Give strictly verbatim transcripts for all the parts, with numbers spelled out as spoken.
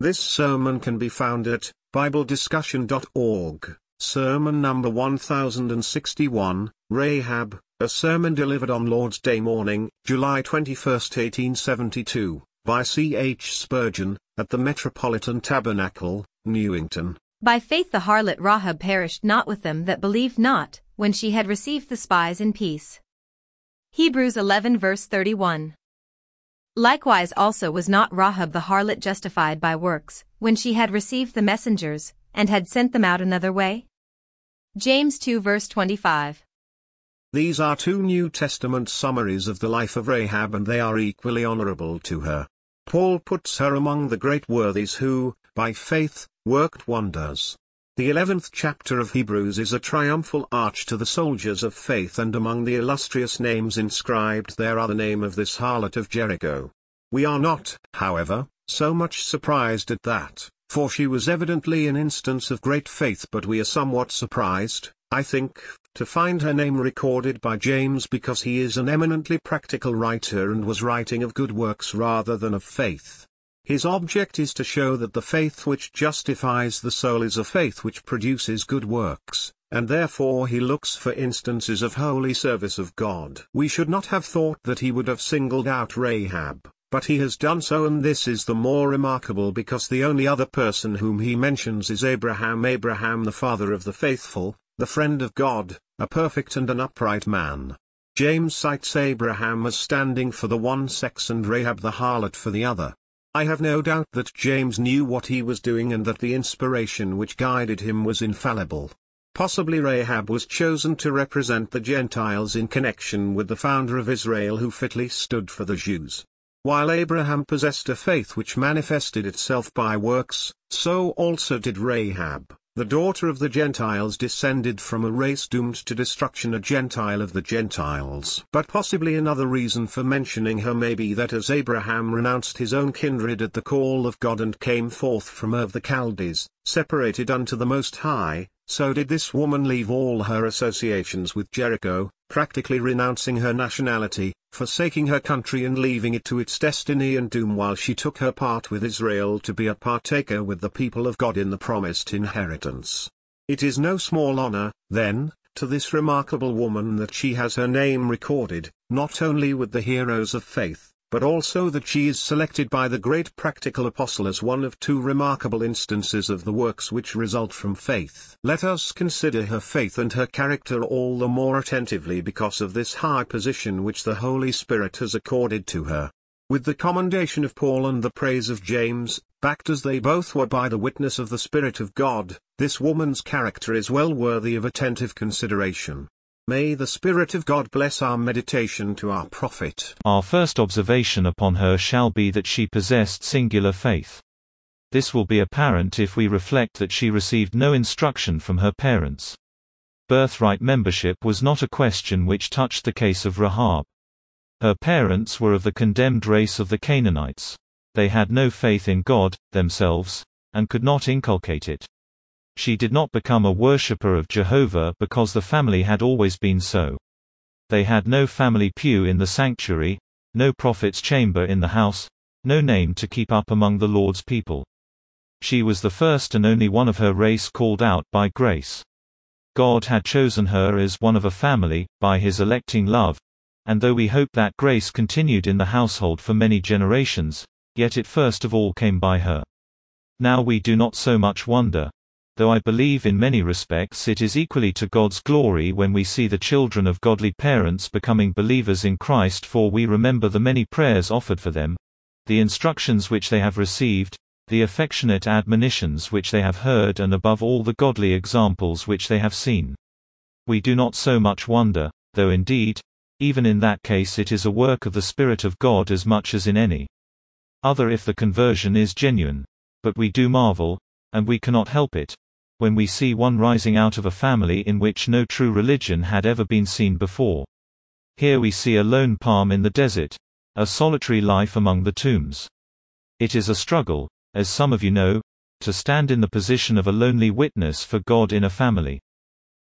This sermon can be found at bible discussion dot org, sermon number one thousand sixty-one, Rahab, a sermon delivered on Lord's Day morning, July twenty-first, eighteen seventy-two, by C H Spurgeon, at the Metropolitan Tabernacle, Newington. By faith the harlot Rahab perished not with them that believed not, when she had received the spies in peace. Hebrews eleven verse thirty-one. Likewise also was not Rahab the harlot justified by works, when she had received the messengers, and had sent them out another way? James two verse twenty-five. These are two New Testament summaries of the life of Rahab, and they are equally honorable to her. Paul puts her among the great worthies who, by faith, worked wonders. The eleventh chapter of Hebrews is a triumphal arch to the soldiers of faith, and among the illustrious names inscribed there are the name of this harlot of Jericho. We are not, however, so much surprised at that, for she was evidently an instance of great faith, but we are somewhat surprised, I think, to find her name recorded by James, because he is an eminently practical writer and was writing of good works rather than of faith. His object is to show that the faith which justifies the soul is a faith which produces good works, and therefore he looks for instances of holy service of God. We should not have thought that he would have singled out Rahab, but he has done so, and this is the more remarkable because the only other person whom he mentions is Abraham, Abraham the father of the faithful, the friend of God, a perfect and an upright man. James cites Abraham as standing for the one sex and Rahab the harlot for the other. I have no doubt that James knew what he was doing and that the inspiration which guided him was infallible. Possibly Rahab was chosen to represent the Gentiles in connection with the founder of Israel, who fitly stood for the Jews. While Abraham possessed a faith which manifested itself by works, so also did Rahab, the daughter of the Gentiles, descended from a race doomed to destruction, a Gentile of the Gentiles. But possibly another reason for mentioning her may be that as Abraham renounced his own kindred at the call of God and came forth from Ur of the Chaldees, separated unto the Most High, so did this woman leave all her associations with Jericho, practically renouncing her nationality, forsaking her country and leaving it to its destiny and doom, while she took her part with Israel to be a partaker with the people of God in the promised inheritance. It is no small honor, then, to this remarkable woman that she has her name recorded, not only with the heroes of faith, but also that she is selected by the great practical apostle as one of two remarkable instances of the works which result from faith. Let us consider her faith and her character all the more attentively because of this high position which the Holy Spirit has accorded to her. With the commendation of Paul and the praise of James, backed as they both were by the witness of the Spirit of God, this woman's character is well worthy of attentive consideration. May the Spirit of God bless our meditation to our profit. Our first observation upon her shall be that she possessed singular faith. This will be apparent if we reflect that she received no instruction from her parents. Birthright membership was not a question which touched the case of Rahab. Her parents were of the condemned race of the Canaanites. They had no faith in God, themselves, and could not inculcate it. She did not become a worshipper of Jehovah because the family had always been so. They had no family pew in the sanctuary, no prophet's chamber in the house, no name to keep up among the Lord's people. She was the first and only one of her race called out by grace. God had chosen her as one of a family, by his electing love, and though we hope that grace continued in the household for many generations, yet it first of all came by her. Now we do not so much wonder, though I believe in many respects it is equally to God's glory when we see the children of godly parents becoming believers in Christ, for we remember the many prayers offered for them, the instructions which they have received, the affectionate admonitions which they have heard, and above all the godly examples which they have seen. We do not so much wonder, though indeed, even in that case it is a work of the Spirit of God as much as in any other if the conversion is genuine. But we do marvel, and we cannot help it, when we see one rising out of a family in which no true religion had ever been seen before. Here we see a lone palm in the desert, a solitary life among the tombs. It is a struggle, as some of you know, to stand in the position of a lonely witness for God in a family.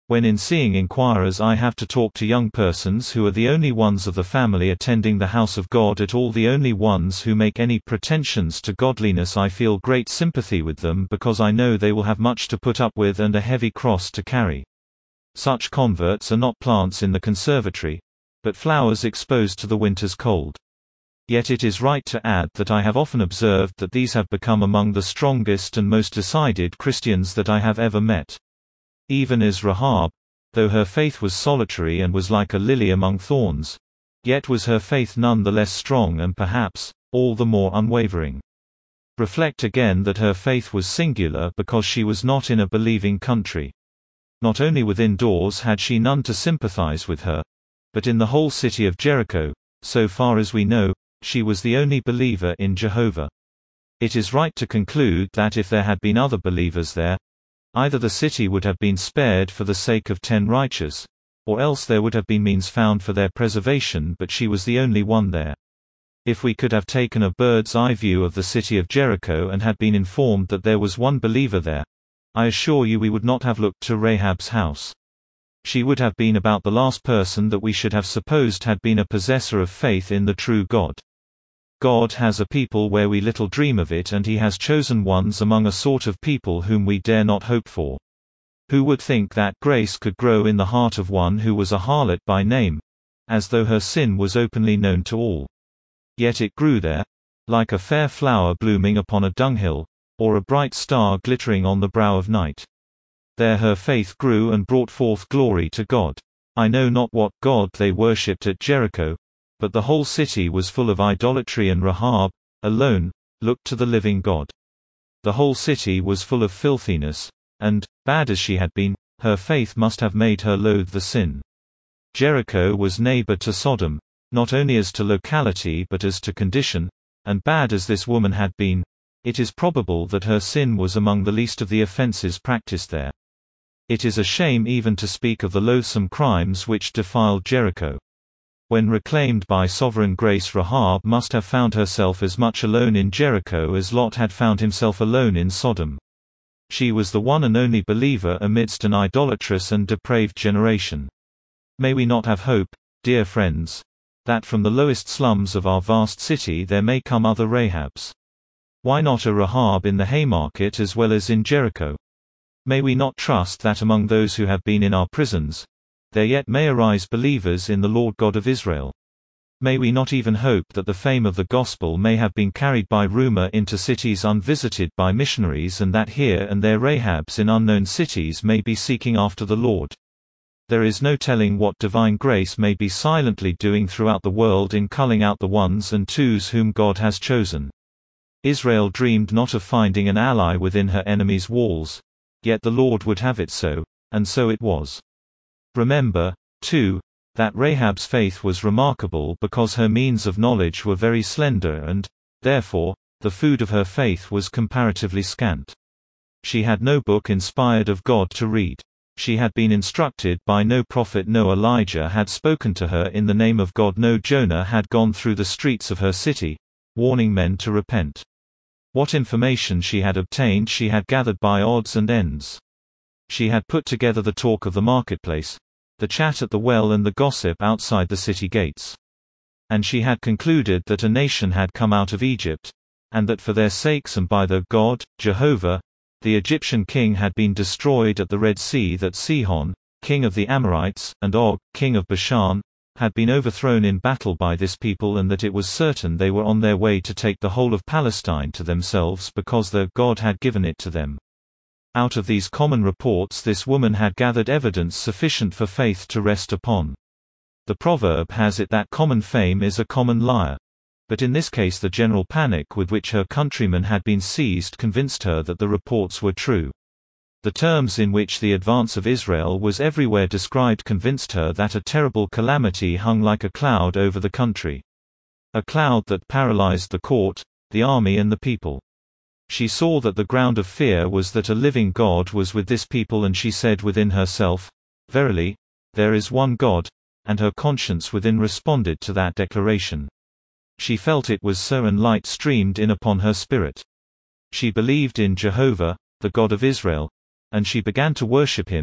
When in seeing inquirers I have to talk to young persons who are the only ones of the family attending the house of God at all, the only ones who make any pretensions to godliness, I feel great sympathy with them because I know they will have much to put up with and a heavy cross to carry. Such converts are not plants in the conservatory, but flowers exposed to the winter's cold. Yet it is right to add that I have often observed that these have become among the strongest and most decided Christians that I have ever met. Even as Rahab, though her faith was solitary and was like a lily among thorns, yet was her faith none the less strong and perhaps, all the more unwavering. Reflect again that her faith was singular because she was not in a believing country. Not only within doors had she none to sympathize with her, but in the whole city of Jericho, so far as we know, she was the only believer in Jehovah. It is right to conclude that if there had been other believers there, either the city would have been spared for the sake of ten righteous, or else there would have been means found for their preservation, but she was the only one there. If we could have taken a bird's eye view of the city of Jericho and had been informed that there was one believer there, I assure you we would not have looked to Rahab's house. She would have been about the last person that we should have supposed had been a possessor of faith in the true God. God has a people where we little dream of it, and He has chosen ones among a sort of people whom we dare not hope for. Who would think that grace could grow in the heart of one who was a harlot by name, as though her sin was openly known to all? Yet it grew there, like a fair flower blooming upon a dunghill, or a bright star glittering on the brow of night. There her faith grew and brought forth glory to God. I know not what god they worshipped at Jericho, but the whole city was full of idolatry, and Rahab, alone, looked to the living God. The whole city was full of filthiness, and, bad as she had been, her faith must have made her loathe the sin. Jericho was neighbor to Sodom, not only as to locality but as to condition, and bad as this woman had been, it is probable that her sin was among the least of the offenses practiced there. It is a shame even to speak of the loathsome crimes which defiled Jericho. When reclaimed by sovereign grace, Rahab must have found herself as much alone in Jericho as Lot had found himself alone in Sodom. She was the one and only believer amidst an idolatrous and depraved generation. May we not have hope, dear friends, that from the lowest slums of our vast city there may come other Rahabs? Why not a Rahab in the Haymarket as well as in Jericho? May we not trust that among those who have been in our prisons, there yet may arise believers in the Lord God of Israel? May we not even hope that the fame of the gospel may have been carried by rumor into cities unvisited by missionaries, and that here and there Rahabs in unknown cities may be seeking after the Lord? There is no telling what divine grace may be silently doing throughout the world in culling out the ones and twos whom God has chosen. Israel dreamed not of finding an ally within her enemies' walls, yet the Lord would have it so, and so it was. Remember, too, that Rahab's faith was remarkable because her means of knowledge were very slender and, therefore, the food of her faith was comparatively scant. She had no book inspired of God to read. She had been instructed by no prophet. No Elijah had spoken to her in the name of God. No Jonah had gone through the streets of her city, warning men to repent. What information she had obtained she had gathered by odds and ends. She had put together the talk of the marketplace, the chat at the well and the gossip outside the city gates. And she had concluded that a nation had come out of Egypt, and that for their sakes and by their God, Jehovah, the Egyptian king had been destroyed at the Red Sea, that Sihon, king of the Amorites, and Og, king of Bashan, had been overthrown in battle by this people, and that it was certain they were on their way to take the whole of Palestine to themselves because their God had given it to them. Out of these common reports this woman had gathered evidence sufficient for faith to rest upon. The proverb has it that common fame is a common liar. But in this case the general panic with which her countrymen had been seized convinced her that the reports were true. The terms in which the advance of Israel was everywhere described convinced her that a terrible calamity hung like a cloud over the country. A cloud that paralyzed the court, the army and the people. She saw that the ground of fear was that a living God was with this people, and she said within herself, "Verily, there is one God," and her conscience within responded to that declaration. She felt it was so, and light streamed in upon her spirit. She believed in Jehovah, the God of Israel, and she began to worship Him,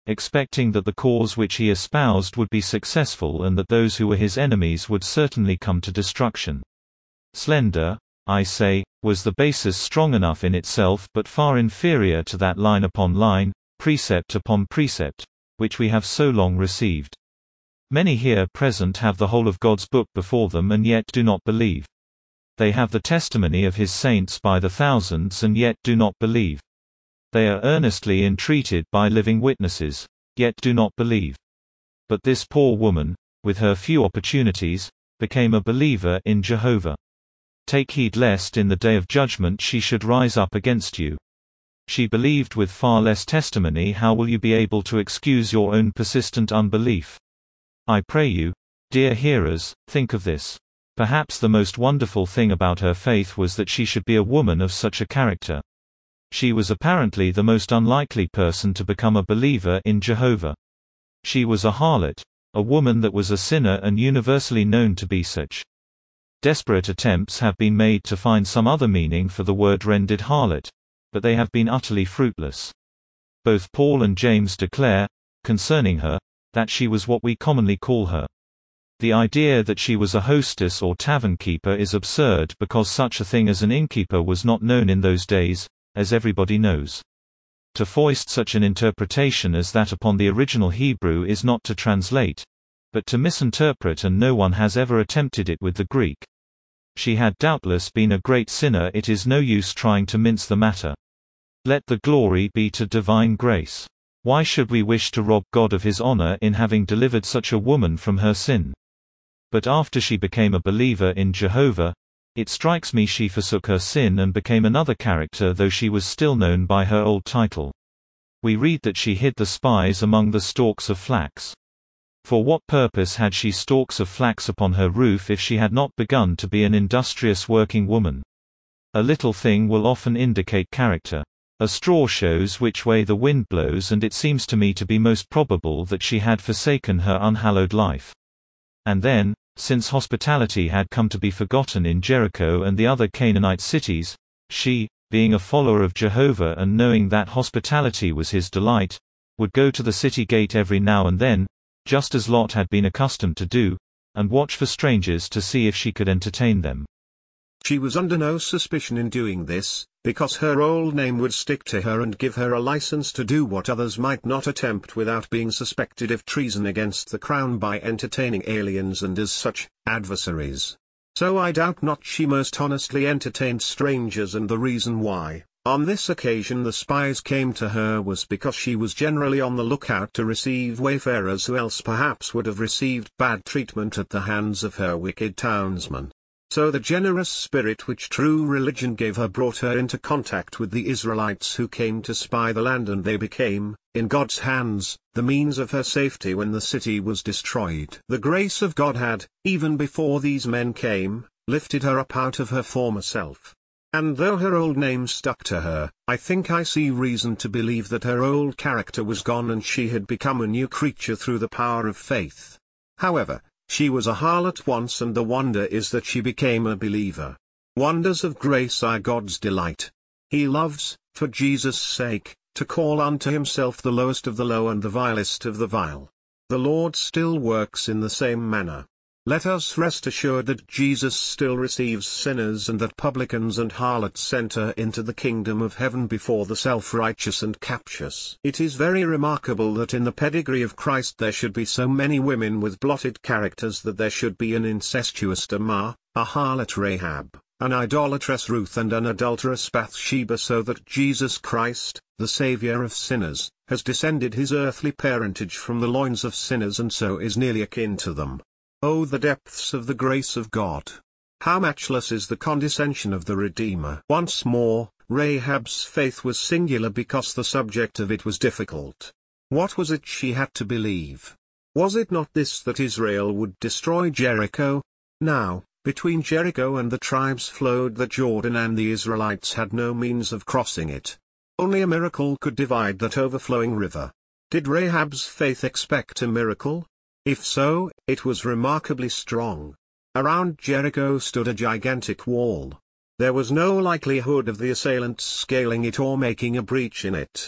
expecting that the cause which he espoused would be successful and that those who were his enemies would certainly come to destruction. Slender, I say, was the basis strong enough in itself but far inferior to that line upon line, precept upon precept, which we have so long received. Many here present have the whole of God's book before them and yet do not believe. They have the testimony of his saints by the thousands and yet do not believe. They are earnestly entreated by living witnesses, yet do not believe. But this poor woman, with her few opportunities, became a believer in Jehovah. Take heed lest in the day of judgment she should rise up against you. She believed with far less testimony. How will you be able to excuse your own persistent unbelief? I pray you, dear hearers, think of this. Perhaps the most wonderful thing about her faith was that she should be a woman of such a character. She was apparently the most unlikely person to become a believer in Jehovah. She was a harlot, a woman that was a sinner and universally known to be such. Desperate attempts have been made to find some other meaning for the word rendered harlot, but they have been utterly fruitless. Both Paul and James declare, concerning her, that she was what we commonly call her. The idea that she was a hostess or tavern keeper is absurd because such a thing as an innkeeper was not known in those days, as everybody knows. To foist such an interpretation as that upon the original Hebrew is not to translate, but to misinterpret, and no one has ever attempted it with the Greek. She had doubtless been a great sinner. It is no use trying to mince the matter. Let the glory be to divine grace. Why should we wish to rob God of his honor in having delivered such a woman from her sin? But after she became a believer in Jehovah, it strikes me she forsook her sin and became another character, though she was still known by her old title. We read that she hid the spies among the stalks of flax. For what purpose had she stalks of flax upon her roof if she had not begun to be an industrious working woman? A little thing will often indicate character. A straw shows which way the wind blows, and it seems to me to be most probable that she had forsaken her unhallowed life. And then, since hospitality had come to be forgotten in Jericho and the other Canaanite cities, she, being a follower of Jehovah and knowing that hospitality was his delight, would go to the city gate every now and then, just as Lot had been accustomed to do, and watch for strangers to see if she could entertain them. She was under no suspicion in doing this, because her old name would stick to her and give her a license to do what others might not attempt without being suspected of treason against the crown by entertaining aliens and as such, adversaries. So I doubt not she most honestly entertained strangers, and the reason why, on this occasion, the spies came to her was because she was generally on the lookout to receive wayfarers who else perhaps would have received bad treatment at the hands of her wicked townsmen. So the generous spirit which true religion gave her brought her into contact with the Israelites who came to spy the land, and they became, in God's hands, the means of her safety when the city was destroyed. The grace of God had, even before these men came, lifted her up out of her former self. And though her old name stuck to her, I think I see reason to believe that her old character was gone and she had become a new creature through the power of faith. However, she was a harlot once, and the wonder is that she became a believer. Wonders of grace are God's delight. He loves, for Jesus' sake, to call unto himself the lowest of the low and the vilest of the vile. The Lord still works in the same manner. Let us rest assured that Jesus still receives sinners, and that publicans and harlots enter into the kingdom of heaven before the self-righteous and captious. It is very remarkable that in the pedigree of Christ there should be so many women with blotted characters, that there should be an incestuous Tamar, a harlot Rahab, an idolatress Ruth, and an adulterous Bathsheba, so that Jesus Christ, the Savior of sinners, has descended his earthly parentage from the loins of sinners and so is nearly akin to them. Oh, the depths of the grace of God! How matchless is the condescension of the Redeemer! Once more, Rahab's faith was singular because the subject of it was difficult. What was it she had to believe? Was it not this, that Israel would destroy Jericho? Now, between Jericho and the tribes flowed the Jordan, and the Israelites had no means of crossing it. Only a miracle could divide that overflowing river. Did Rahab's faith expect a miracle? If so, it was remarkably strong. Around Jericho stood a gigantic wall. There was no likelihood of the assailants scaling it or making a breach in it.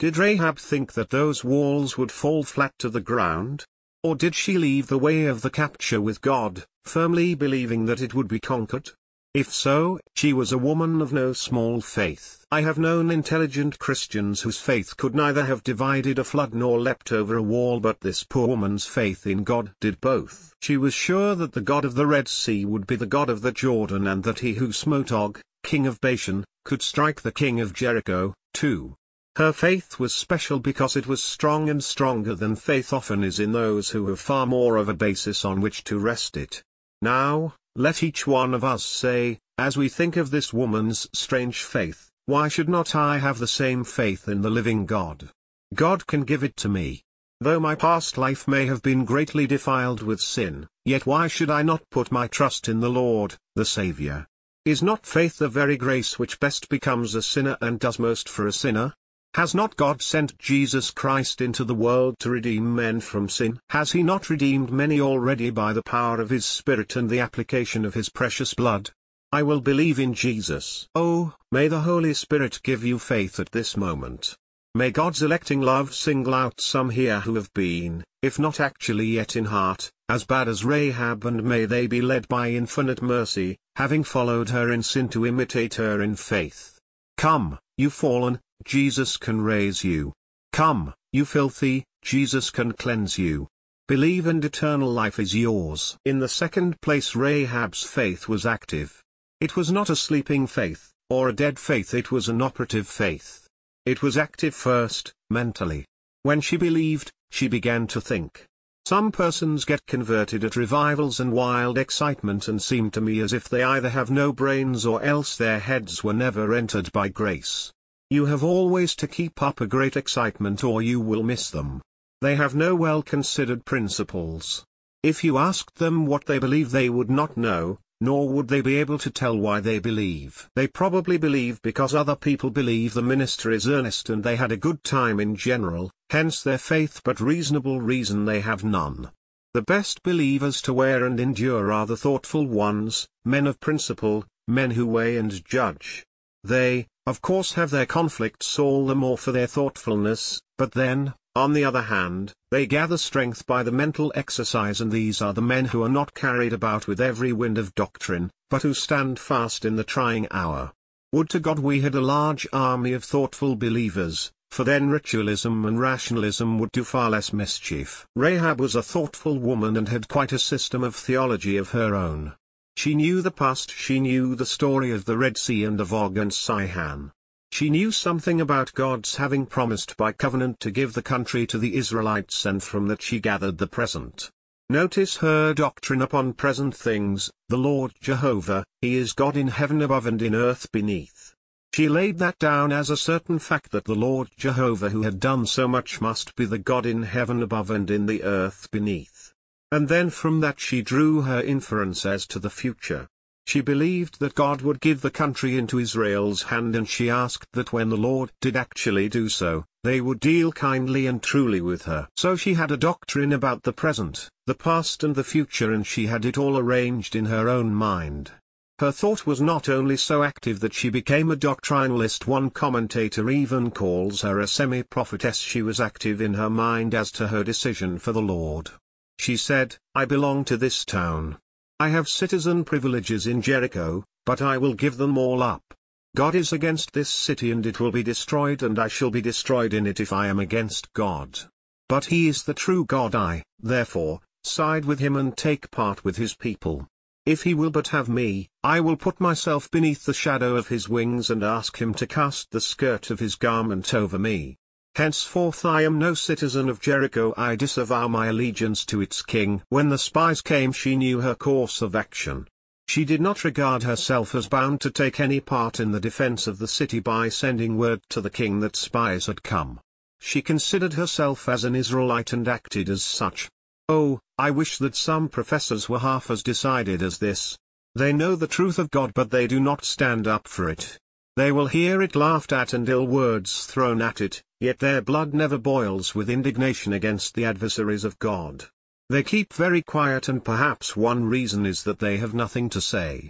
Did Rahab think that those walls would fall flat to the ground? Or did she leave the way of the capture with God, firmly believing that it would be conquered? If so, she was a woman of no small faith. I have known intelligent Christians whose faith could neither have divided a flood nor leapt over a wall, but this poor woman's faith in God did both. She was sure that the God of the Red Sea would be the God of the Jordan, and that he who smote Og, king of Bashan, could strike the king of Jericho, too. Her faith was special because it was strong, and stronger than faith often is in those who have far more of a basis on which to rest it. Now, let each one of us say, as we think of this woman's strange faith, why should not I have the same faith in the living God? God can give it to me. Though my past life may have been greatly defiled with sin, yet why should I not put my trust in the Lord, the Saviour? Is not faith the very grace which best becomes a sinner and does most for a sinner? Has not God sent Jesus Christ into the world to redeem men from sin? Has he not redeemed many already by the power of his Spirit and the application of his precious blood? I will believe in Jesus. Oh, may the Holy Spirit give you faith at this moment. May God's electing love single out some here who have been, if not actually yet in heart, as bad as Rahab, and may they be led by infinite mercy, having followed her in sin, to imitate her in faith. Come, you fallen, Jesus can raise you. Come, you filthy, Jesus can cleanse you. Believe and eternal life is yours. In the second place, Rahab's faith was active. It was not a sleeping faith, or a dead faith, it was an operative faith. It was active first, mentally. When she believed, she began to think. Some persons get converted at revivals and wild excitement and seem to me as if they either have no brains or else their heads were never entered by grace. You have always to keep up a great excitement or you will miss them. They have no well-considered principles. If you asked them what they believe, they would not know, nor would they be able to tell why they believe. They probably believe because other people believe the minister is earnest and they had a good time in general, hence their faith, but reasonable reason they have none. The best believers to wear and endure are the thoughtful ones, men of principle, men who weigh and judge. They, of course, have their conflicts all the more for their thoughtfulness, but then, on the other hand, they gather strength by the mental exercise, and these are the men who are not carried about with every wind of doctrine, but who stand fast in the trying hour. Would to God we had a large army of thoughtful believers, for then ritualism and rationalism would do far less mischief. Rahab was a thoughtful woman and had quite a system of theology of her own. She knew the past, she knew the story of the Red Sea and of Og and Sihon. She knew something about God's having promised by covenant to give the country to the Israelites, and from that she gathered the present. Notice her doctrine upon present things: the Lord Jehovah, he is God in heaven above and in earth beneath. She laid that down as a certain fact, that the Lord Jehovah who had done so much must be the God in heaven above and in the earth beneath. And then from that she drew her inference as to the future. She believed that God would give the country into Israel's hand, and she asked that when the Lord did actually do so, they would deal kindly and truly with her. So she had a doctrine about the present, the past and the future, and she had it all arranged in her own mind. Her thought was not only so active that she became a doctrinalist, one commentator even calls her a semi-prophetess, she was active in her mind as to her decision for the Lord. She said, I belong to this town. I have citizen privileges in Jericho, but I will give them all up. God is against this city and it will be destroyed, and I shall be destroyed in it if I am against God. But he is the true God. I, therefore, side with him and take part with his people. If he will but have me, I will put myself beneath the shadow of his wings and ask him to cast the skirt of his garment over me. Henceforth I am no citizen of Jericho, I disavow my allegiance to its king. When the spies came, she knew her course of action. She did not regard herself as bound to take any part in the defense of the city by sending word to the king that spies had come. She considered herself as an Israelite and acted as such. Oh, I wish that some professors were half as decided as this. They know the truth of God, but they do not stand up for it. They will hear it laughed at and ill words thrown at it, yet their blood never boils with indignation against the adversaries of God. They keep very quiet, and perhaps one reason is that they have nothing to say.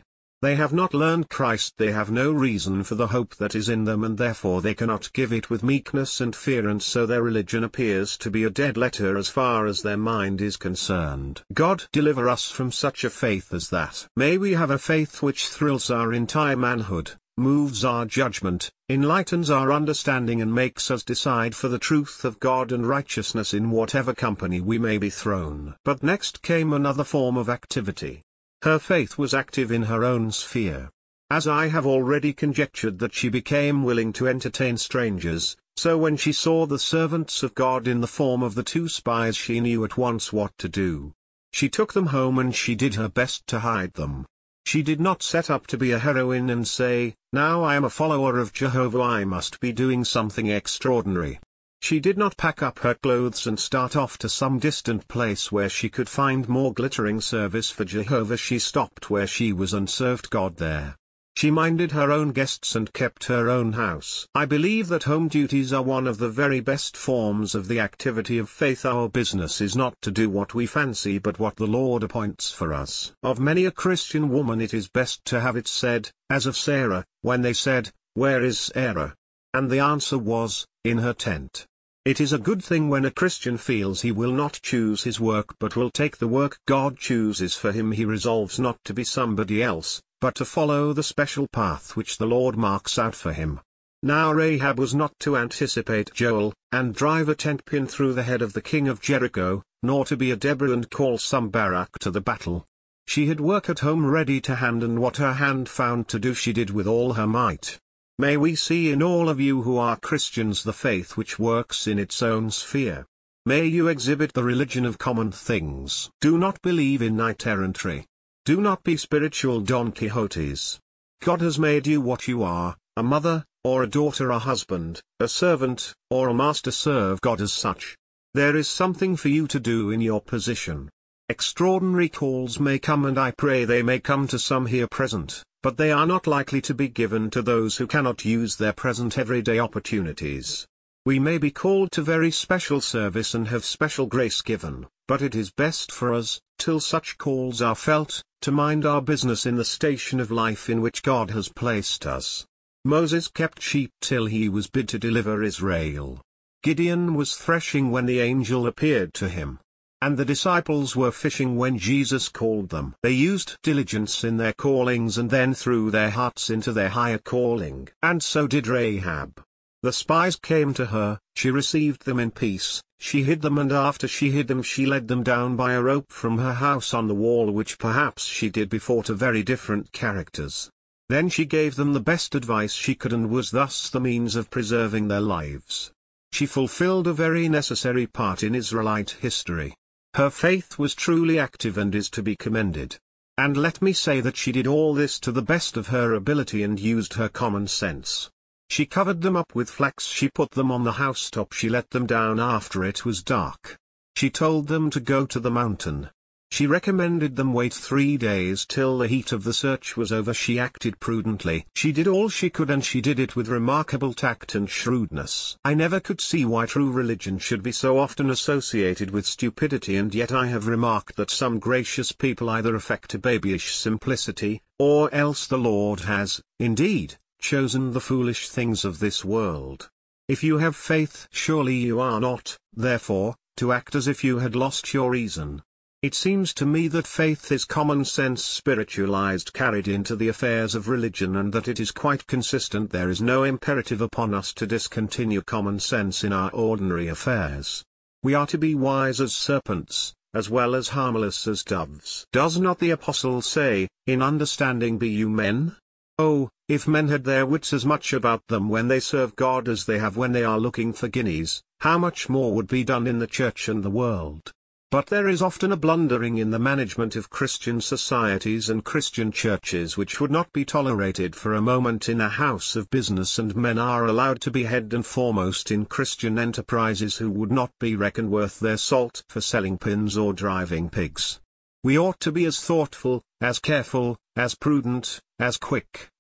They have not learned Christ, they have no reason for the hope that is in them, and therefore they cannot give it with meekness and fear, and so their religion appears to be a dead letter as far as their mind is concerned. God deliver us from such a faith as that. May we have a faith which thrills our entire manhood, moves our judgment, enlightens our understanding, and makes us decide for the truth of God and righteousness in whatever company we may be thrown. But next came another form of activity. Her faith was active in her own sphere. As I have already conjectured that she became willing to entertain strangers, so when she saw the servants of God in the form of the two spies, she knew at once what to do. She took them home and she did her best to hide them. She did not set up to be a heroine and say, "Now I am a follower of Jehovah, I must be doing something extraordinary." She did not pack up her clothes and start off to some distant place where she could find more glittering service for Jehovah. She stopped where she was and served God there. She minded her own guests and kept her own house. I believe that home duties are one of the very best forms of the activity of faith. Our business is not to do what we fancy but what the Lord appoints for us. Of many a Christian woman it is best to have it said, as of Sarah, when they said, "Where is Sarah?" And the answer was, "In her tent." It is a good thing when a Christian feels he will not choose his work but will take the work God chooses for him. He resolves not to be somebody else, but to follow the special path which the Lord marks out for him. Now Rahab was not to anticipate Joel, and drive a tent pin through the head of the king of Jericho, nor to be a Deborah and call some Barak to the battle. She had work at home ready to hand, and what her hand found to do she did with all her might. May we see in all of you who are Christians the faith which works in its own sphere. May you exhibit the religion of common things. Do not believe in knight-errantry. Do not be spiritual Don Quixotes. God has made you what you are, a mother, or a daughter, a husband, a servant, or a master. Serve God as such. There is something for you to do in your position. Extraordinary calls may come, and I pray they may come to some here present, but they are not likely to be given to those who cannot use their present everyday opportunities. We may be called to very special service and have special grace given, but it is best for us, till such calls are felt, to mind our business in the station of life in which God has placed us. Moses kept sheep till he was bid to deliver Israel. Gideon was threshing when the angel appeared to him. And the disciples were fishing when Jesus called them. They used diligence in their callings and then threw their hearts into their higher calling. And so did Rahab. The spies came to her, she received them in peace, she hid them, and after she hid them she led them down by a rope from her house on the wall, which perhaps she did before, to very different characters. Then she gave them the best advice she could, and was thus the means of preserving their lives. She fulfilled a very necessary part in Israelite history. Her faith was truly active and is to be commended. And let me say that she did all this to the best of her ability and used her common sense. She covered them up with flax, she put them on the housetop, she let them down after it was dark. She told them to go to the mountain. She recommended them wait three days till the heat of the search was over. She acted prudently. She did all she could, and she did it with remarkable tact and shrewdness. I never could see why true religion should be so often associated with stupidity, and yet I have remarked that some gracious people either affect a babyish simplicity, or else the Lord has, indeed, chosen the foolish things of this world. If you have faith, surely you are not, therefore, to act as if you had lost your reason. It seems to me that faith is common sense spiritualized, carried into the affairs of religion, and that it is quite consistent. There is no imperative upon us to discontinue common sense in our ordinary affairs. We are to be wise as serpents, as well as harmless as doves. Does not the apostle say, "In understanding be you men"? Oh, if men had their wits as much about them when they serve God as they have when they are looking for guineas, how much more would be done in the church and the world? But there is often a blundering in the management of Christian societies and Christian churches which would not be tolerated for a moment in a house of business, and men are allowed to be head and foremost in Christian enterprises who would not be reckoned worth their salt for selling pins or driving pigs. We ought to be as thoughtful, as careful, as prudent, as quick,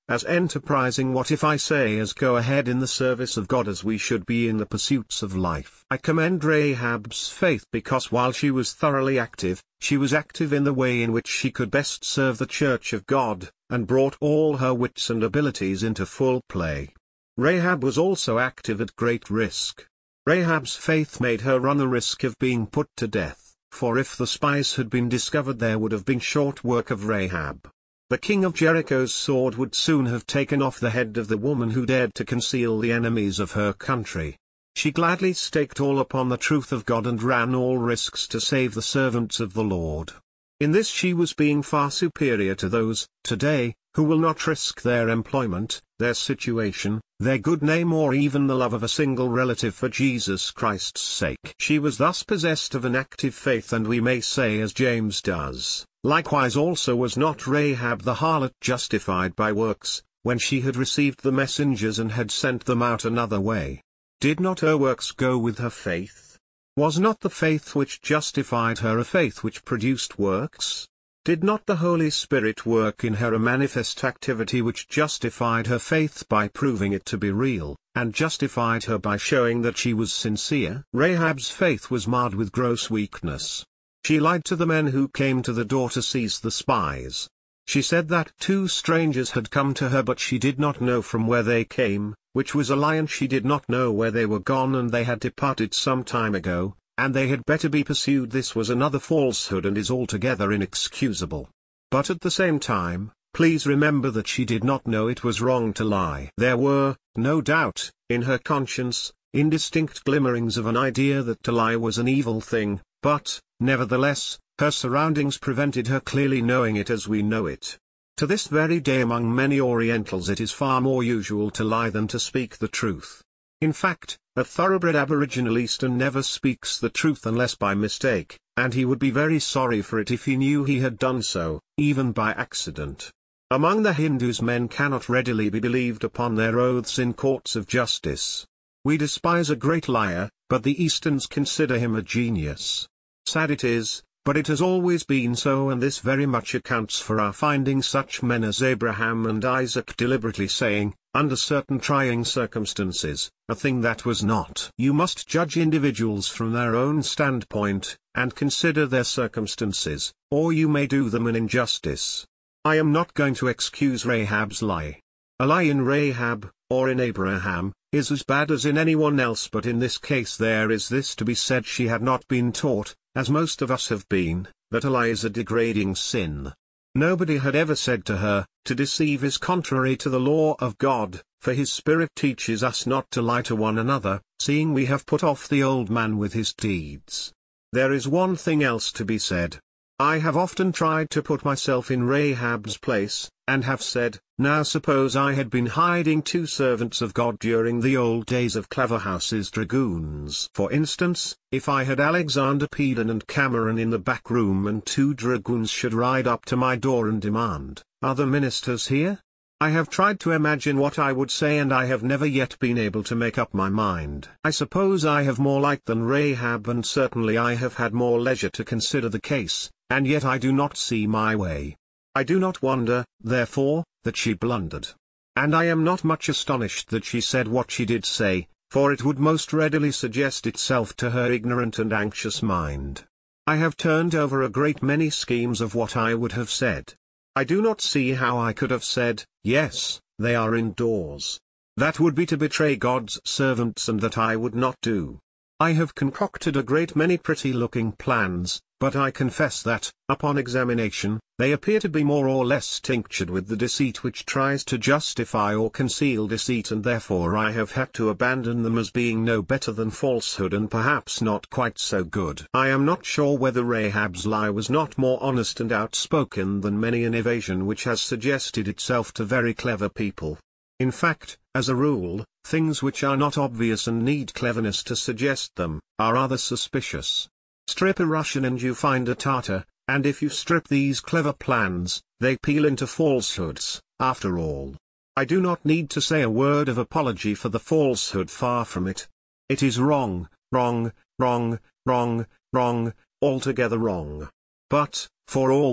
as enterprising what if I say as go ahead in the service of God as we should be in the pursuits of life. I commend Rahab's faith because while she was thoroughly active, she was active in the way in which she could best serve the Church of God, and brought all her wits and abilities into full play. Rahab was also active at great risk. Rahab's faith made her run the risk of being put to death, for if the spies had been discovered there would have been short work of Rahab. The king of Jericho's sword would soon have taken off the head of the woman who dared to conceal the enemies of her country. She gladly staked all upon the truth of God and ran all risks to save the servants of the Lord. In this she was being far superior to those, today, who will not risk their employment, their situation, their good name or even the love of a single relative for Jesus Christ's sake. She was thus possessed of an active faith, and we may say as James does, likewise also was not Rahab the harlot justified by works, when she had received the messengers and had sent them out another way. Did not her works go with her faith? Was not the faith which justified her a faith which produced works? Did not the Holy Spirit work in her a manifest activity which justified her faith by proving it to be real, and justified her by showing that she was sincere? Rahab's faith was marred with gross weakness. She lied to the men who came to the door to seize the spies. She said that two strangers had come to her, but she did not know from where they came, which was a lie, and she did not know where they were gone, and they had departed some time ago, and they had better be pursued. This was another falsehood and is altogether inexcusable. But at the same time, please remember that she did not know it was wrong to lie. There were, no doubt, in her conscience, indistinct glimmerings of an idea that to lie was an evil thing, but, nevertheless, her surroundings prevented her clearly knowing it as we know it. To this very day among many Orientals it is far more usual to lie than to speak the truth. In fact, a thoroughbred Aboriginal Eastern never speaks the truth unless by mistake, and he would be very sorry for it if he knew he had done so, even by accident. Among the Hindus men cannot readily be believed upon their oaths in courts of justice. We despise a great liar, but the Easterns consider him a genius. Sad it is, but it has always been so, and this very much accounts for our finding such men as Abraham and Isaac deliberately saying, under certain trying circumstances, a thing that was not. You must judge individuals from their own standpoint, and consider their circumstances, or you may do them an injustice. I am not going to excuse Rahab's lie. A lie in Rahab, or in Abraham, is as bad as in anyone else, but in this case there is this to be said: she had not been taught, as most of us have been, that a lie is a degrading sin. Nobody had ever said to her, to deceive is contrary to the law of God, for his Spirit teaches us not to lie to one another, seeing we have put off the old man with his deeds. There is one thing else to be said. I have often tried to put myself in Rahab's place, and have said, now suppose I had been hiding two servants of God during the old days of Claverhouse's dragoons. For instance, if I had Alexander Peden and Cameron in the back room, and two dragoons should ride up to my door and demand, "Are the ministers here?" I have tried to imagine what I would say, and I have never yet been able to make up my mind. I suppose I have more light than Rahab, and certainly I have had more leisure to consider the case, and yet I do not see my way. I do not wonder, therefore, that she blundered. And I am not much astonished that she said what she did say, for it would most readily suggest itself to her ignorant and anxious mind. I have turned over a great many schemes of what I would have said. I do not see how I could have said, yes, they are indoors. That would be to betray God's servants, and that I would not do. I have concocted a great many pretty-looking plans, but I confess that, upon examination, they appear to be more or less tinctured with the deceit which tries to justify or conceal deceit, and therefore I have had to abandon them as being no better than falsehood, and perhaps not quite so good. I am not sure whether Rahab's lie was not more honest and outspoken than many an evasion which has suggested itself to very clever people. In fact, as a rule, things which are not obvious and need cleverness to suggest them, are rather suspicious. Strip a Russian and you find a Tartar, and if you strip these clever plans, they peel into falsehoods, after all. I do not need to say a word of apology for the falsehood, far from it. It is wrong, wrong, wrong, wrong, wrong, altogether wrong. But, for all that,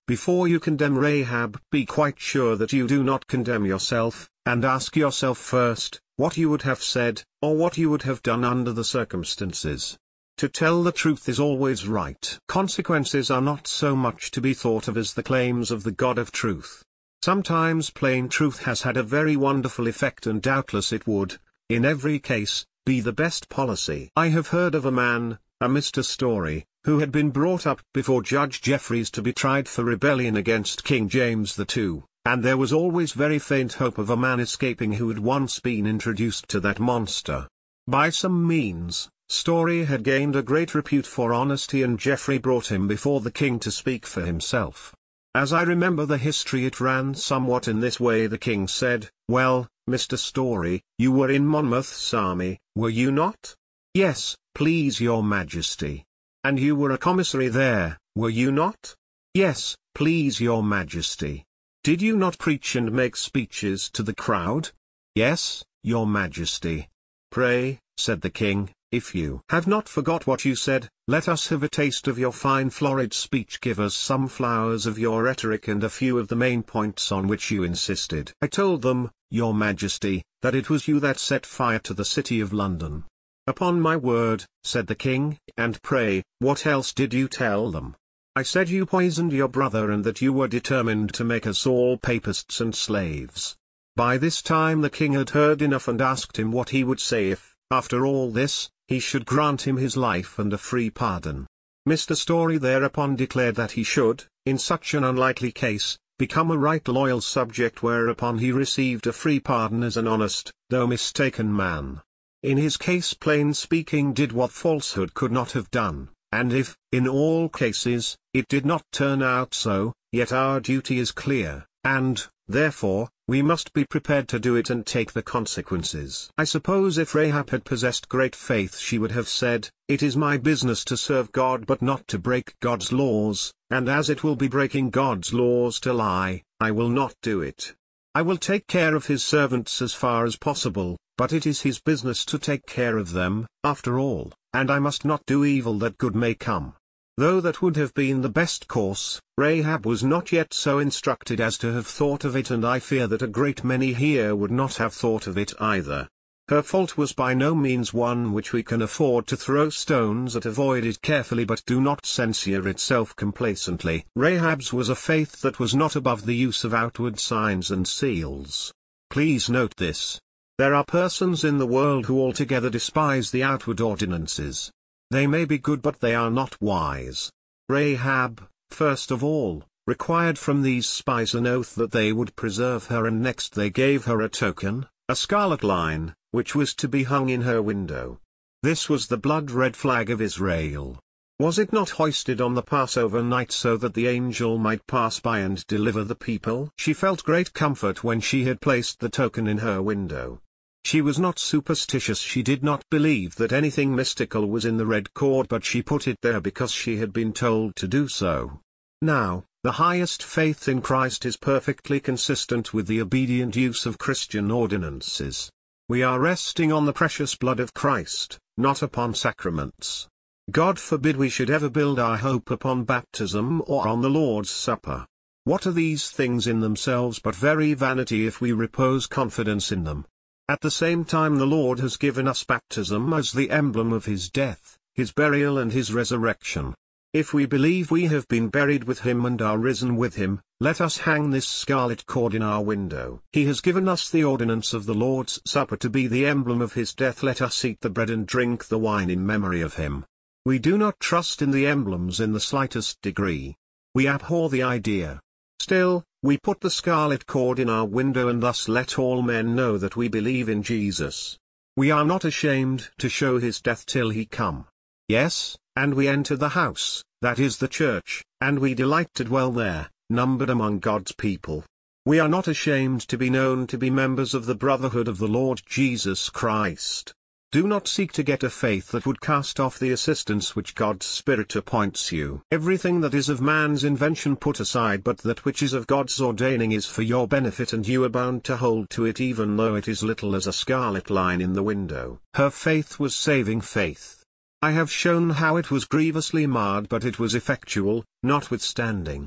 before you condemn Rahab, be quite sure that you do not condemn yourself, and ask yourself first, what you would have said, or what you would have done under the circumstances. To tell the truth is always right. Consequences are not so much to be thought of as the claims of the God of truth. Sometimes plain truth has had a very wonderful effect, and doubtless it would, in every case, be the best policy. I have heard of a man, a Mister Story, who had been brought up before Judge Jeffreys to be tried for rebellion against King James the Second, and there was always very faint hope of a man escaping who had once been introduced to that monster. By some means, Story had gained a great repute for honesty, and Jeffrey brought him before the king to speak for himself. As I remember the history, it ran somewhat in this way. The king said, "Well, Mister Story, you were in Monmouth's army, were you not?" "Yes, please your majesty." "And you were a commissary there, were you not?" "Yes, please your majesty." "Did you not preach and make speeches to the crowd?" "Yes, your majesty." "Pray," said the king, "if you have not forgot what you said, let us have a taste of your fine florid speech. Give us some flowers of your rhetoric and a few of the main points on which you insisted." "I told them, your majesty, that it was you that set fire to the city of London." "Upon my word," said the king. "And pray, what else did you tell them?" "I said you poisoned your brother, and that you were determined to make us all papists and slaves." By this time the king had heard enough, and asked him what he would say if, after all this, he should grant him his life and a free pardon. Mister Story thereupon declared that he should, in such an unlikely case, become a right loyal subject, whereupon he received a free pardon as an honest, though mistaken man. In his case plain speaking did what falsehood could not have done, and if, in all cases, it did not turn out so, yet our duty is clear, and, therefore, we must be prepared to do it and take the consequences. I suppose if Rahab had possessed great faith, she would have said, "It is my business to serve God but not to break God's laws, and as it will be breaking God's laws to lie, I will not do it. I will take care of his servants as far as possible, but it is his business to take care of them, after all, and I must not do evil that good may come." Though that would have been the best course, Rahab was not yet so instructed as to have thought of it, and I fear that a great many here would not have thought of it either. Her fault was by no means one which we can afford to throw stones at. Avoid it carefully, but do not censure itself complacently. Rahab's was a faith that was not above the use of outward signs and seals. Please note this. There are persons in the world who altogether despise the outward ordinances. They may be good, but they are not wise. Rahab, first of all, required from these spies an oath that they would preserve her, and next they gave her a token, a scarlet line, which was to be hung in her window. This was the blood-red flag of Israel. Was it not hoisted on the Passover night so that the angel might pass by and deliver the people? She felt great comfort when she had placed the token in her window. She was not superstitious. She did not believe that anything mystical was in the red cord, but she put it there because she had been told to do so. Now, the highest faith in Christ is perfectly consistent with the obedient use of Christian ordinances. We are resting on the precious blood of Christ, not upon sacraments. God forbid we should ever build our hope upon baptism or on the Lord's Supper. What are these things in themselves but very vanity if we repose confidence in them? At the same time the Lord has given us baptism as the emblem of his death, his burial and his resurrection. If we believe we have been buried with him and are risen with him, let us hang this scarlet cord in our window. He has given us the ordinance of the Lord's Supper to be the emblem of his death. Let us eat the bread and drink the wine in memory of him. We do not trust in the emblems in the slightest degree. We abhor the idea. Still, we put the scarlet cord in our window and thus let all men know that we believe in Jesus. We are not ashamed to show his death till he come. Yes, and we enter the house, that is the church, and we delight to dwell there, numbered among God's people. We are not ashamed to be known to be members of the brotherhood of the Lord Jesus Christ. Do not seek to get a faith that would cast off the assistance which God's Spirit appoints you. Everything that is of man's invention put aside, but that which is of God's ordaining is for your benefit, and you are bound to hold to it even though it is little as a scarlet line in the window. Her faith was saving faith. I have shown how it was grievously marred, but it was effectual, notwithstanding.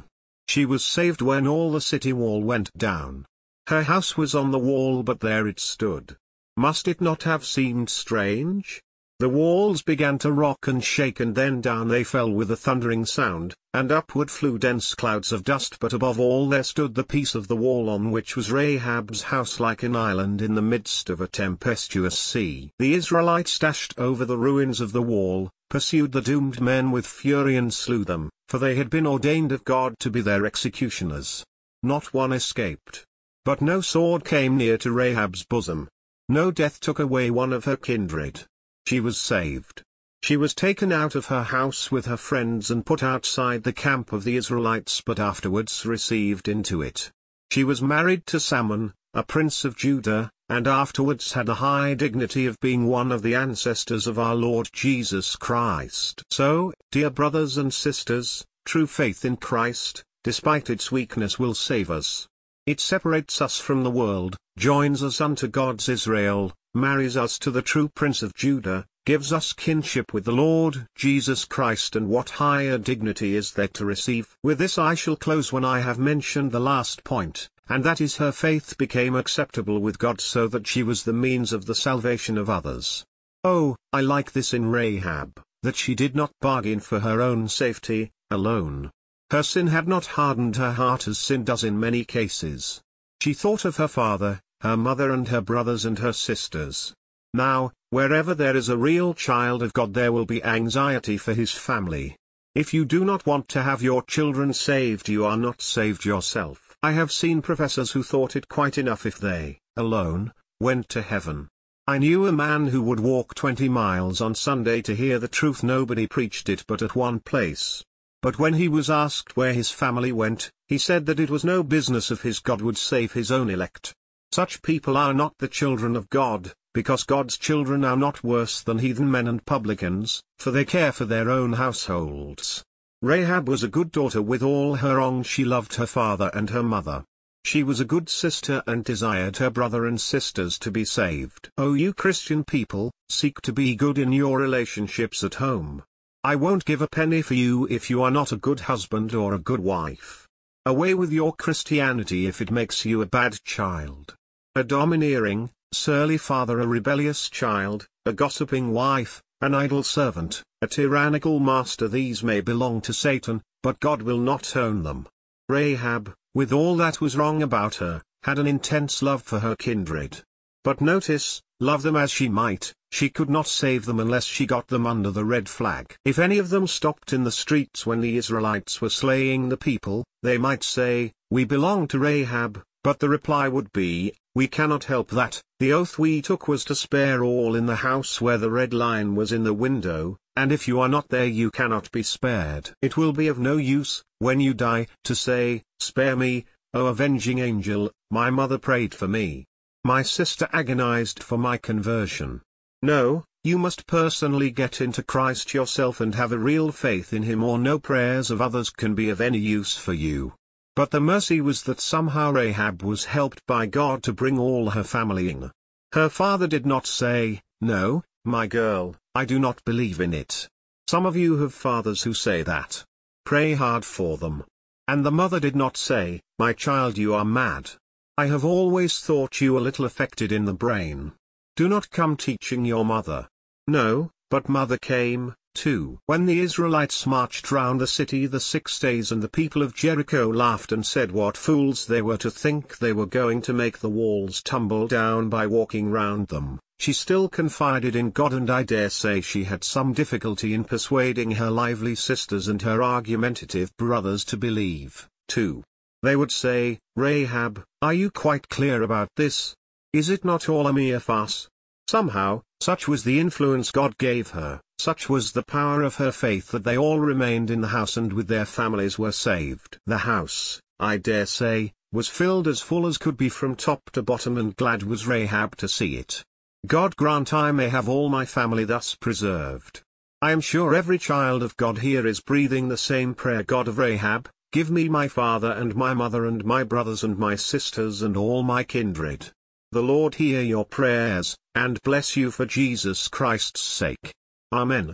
She was saved when all the city wall went down. Her house was on the wall, but there it stood. Must it not have seemed strange? The walls began to rock and shake, and then down they fell with a thundering sound, and upward flew dense clouds of dust, but above all there stood the piece of the wall on which was Rahab's house, like an island in the midst of a tempestuous sea. The Israelites dashed over the ruins of the wall, pursued the doomed men with fury and slew them, for they had been ordained of God to be their executioners. Not one escaped. But no sword came near to Rahab's bosom. No death took away one of her kindred. She was saved. She was taken out of her house with her friends and put outside the camp of the Israelites, but afterwards received into it. She was married to Salmon, a prince of Judah, and afterwards had the high dignity of being one of the ancestors of our Lord Jesus Christ. So, dear brothers and sisters, true faith in Christ, despite its weakness, will save us. It separates us from the world, joins us unto God's Israel, marries us to the true Prince of Judah, gives us kinship with the Lord Jesus Christ, and what higher dignity is there to receive? With this I shall close when I have mentioned the last point, and that is her faith became acceptable with God, so that she was the means of the salvation of others. Oh, I like this in Rahab, that she did not bargain for her own safety alone. Her sin had not hardened her heart as sin does in many cases. She thought of her father, her mother and her brothers and her sisters. Now, wherever there is a real child of God, there will be anxiety for his family. If you do not want to have your children saved, you are not saved yourself. I have seen professors who thought it quite enough if they, alone, went to heaven. I knew a man who would walk twenty miles on Sunday to hear the truth. Nobody preached it but at one place. But when he was asked where his family went, he said that it was no business of his. God would save his own elect. Such people are not the children of God, because God's children are not worse than heathen men and publicans, for they care for their own households. Rahab was a good daughter with all her wrongs. She loved her father and her mother. She was a good sister and desired her brother and sisters to be saved. Oh, you Christian people, seek to be good in your relationships at home. I won't give a penny for you if you are not a good husband or a good wife. Away with your Christianity if it makes you a bad child. A domineering, surly father, a rebellious child, a gossiping wife, an idle servant, a tyrannical master, these may belong to Satan, but God will not own them. Rahab, with all that was wrong about her, had an intense love for her kindred. But notice, love them as she might, she could not save them unless she got them under the red flag. If any of them stopped in the streets when the Israelites were slaying the people, they might say, "We belong to Rahab," but the reply would be, "We cannot help that. The oath we took was to spare all in the house where the red line was in the window, and if you are not there you cannot be spared. It will be of no use, when you die, to say, 'Spare me, O avenging angel, my mother prayed for me. My sister agonized for my conversion.' No, you must personally get into Christ yourself and have a real faith in Him, or no prayers of others can be of any use for you." But the mercy was that somehow Rahab was helped by God to bring all her family in. Her father did not say, "No, my girl, I do not believe in it." Some of you have fathers who say that. Pray hard for them. And the mother did not say, "My child, you are mad. I have always thought you a little affected in the brain. Do not come teaching your mother." No, but mother came, too. When the Israelites marched round the city the six days and the people of Jericho laughed and said what fools they were to think they were going to make the walls tumble down by walking round them, she still confided in God, and I dare say she had some difficulty in persuading her lively sisters and her argumentative brothers to believe, too. They would say, "Rahab, are you quite clear about this? Is it not all a mere farce?" Somehow, such was the influence God gave her, such was the power of her faith, that they all remained in the house and with their families were saved. The house, I dare say, was filled as full as could be from top to bottom, and glad was Rahab to see it. God grant I may have all my family thus preserved. I am sure every child of God here is breathing the same prayer. God of Rahab, give me my father and my mother and my brothers and my sisters and all my kindred. The Lord hear your prayers, and bless you for Jesus Christ's sake. Amen.